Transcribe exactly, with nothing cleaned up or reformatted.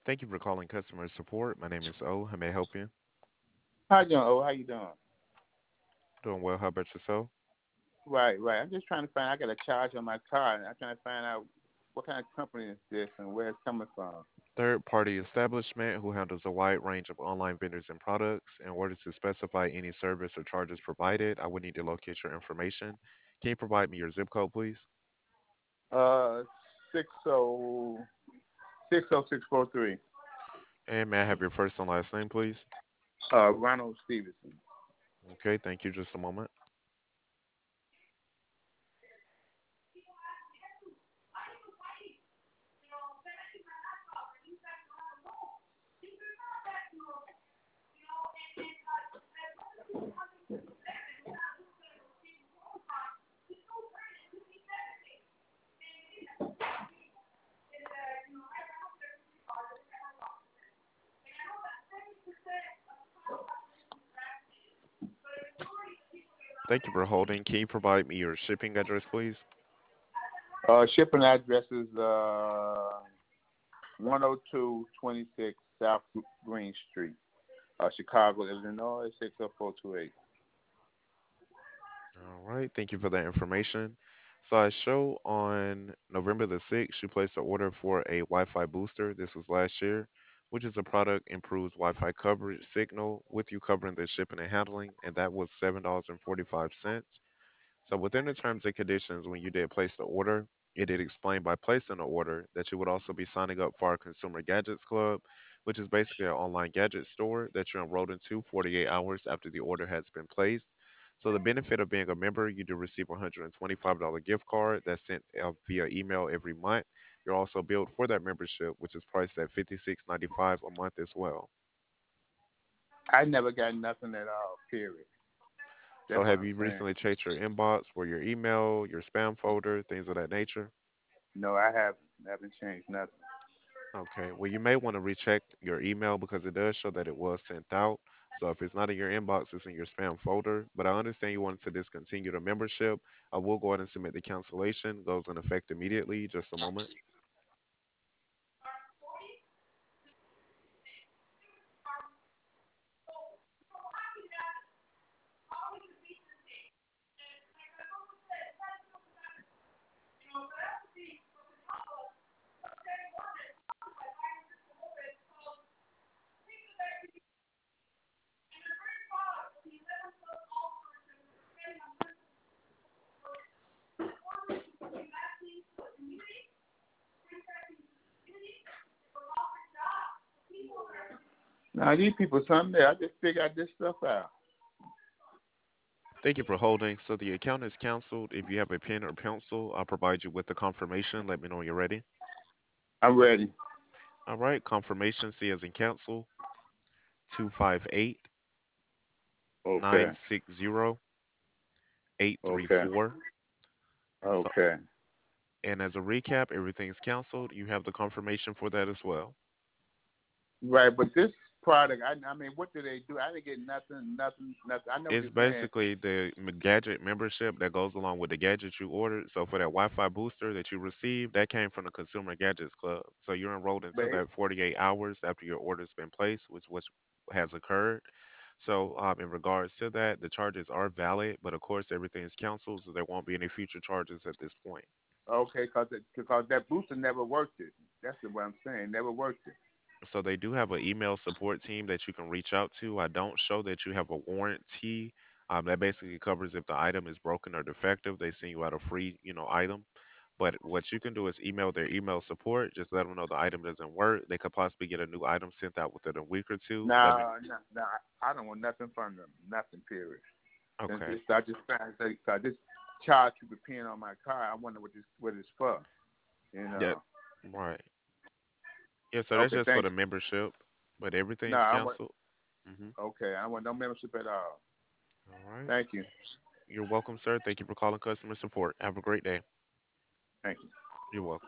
Thank you for calling customer support. My name is O. How may I help you? How you doing? Oh, how you doing? Doing well. How about yourself? Right, right. I'm just trying to find. I got a charge on my car, and I'm trying to find out what kind of company is this and where it's coming from. Third party establishment who handles a wide range of online vendors and products. In order to specify any service or charges provided, I would need to locate your information. Can you provide me your zip code, please? Uh, six oh six oh six four three. And may I have your first and last name, please? Uh, Ronald Stevenson. Okay, thank you. Just a moment. Thank you for holding. Can you provide me your shipping address, please? Uh, shipping address is uh one oh two twenty six South Green Street, uh, Chicago, Illinois six oh four two eight. All right, thank you for that information. So I show on November the sixth, you placed an order for a Wi-Fi booster. This was last year, which is a product improves Wi-Fi coverage signal with you covering the shipping and handling, and that was seven dollars and forty-five cents. So within the terms and conditions, when you did place the order, it did explain by placing the order that you would also be signing up for our Consumer Gadgets Club, which is basically an online gadget store that you're enrolled into forty-eight hours after the order has been placed. So the benefit of being a member, you do receive a one hundred twenty-five dollars gift card that's sent uh, via email every month. You're also billed for that membership, which is priced at fifty-six ninety-five a month as well. I never got nothing at all. Period. So That's what have I'm you saying. recently checked your inbox for your email, your spam folder, things of that nature? No, I haven't. I haven't changed nothing. Okay. Well, you may want to recheck your email because it does show that it was sent out. So if it's not in your inbox, it's in your spam folder. But I understand you wanted to discontinue the membership. I will go ahead and submit the cancellation. Goes in effect immediately. Just a moment. Now these people, Sunday, I just figured this stuff out. Thank you for holding. So the account is canceled. If you have a pen or pencil, I'll provide you with the confirmation. Let me know when you're ready. I'm ready. All right. Confirmation C as in cancel two five eight Okay. nine six zero eight three Okay. four. So, Okay. and as a recap, everything's canceled. You have the confirmation for that as well. Right, but this product, I, I mean, what do they do? I didn't get nothing, nothing, nothing. I know what It's you're saying. basically the m- gadget membership that goes along with the gadget you ordered. So for that Wi-Fi booster that you received, that came from the Consumer Gadgets Club. So you're enrolled But into it, that forty-eight hours after your order's been placed, which which has occurred. So um, in regards to that, the charges are valid, but of course everything is canceled, so there won't be any future charges at this point. okay, because because that booster never worked it. That's what I'm saying. Never worked it. So they do have an email support team that you can reach out to. I don't show that you have a warranty. Um, that basically covers if the item is broken or defective, they send you out a free, you know, item. But what you can do is email their email support. Just let them know the item doesn't work. They could possibly get a new item sent out within a week or two. Let me. Nah, nah, nah. I don't want nothing from them. Nothing. Period. And Okay. just, I just found that uh, this child keep peeing on my car. I wonder what this what it's for. You Yeah. know. Right. Yeah. So that's Okay, just for thank the you. membership, but No, everything's I want. canceled. hmm Okay, I want no membership at all. All right. Thank you. You're welcome, sir. Thank you for calling customer support. Have a great day. Thank you. You're welcome.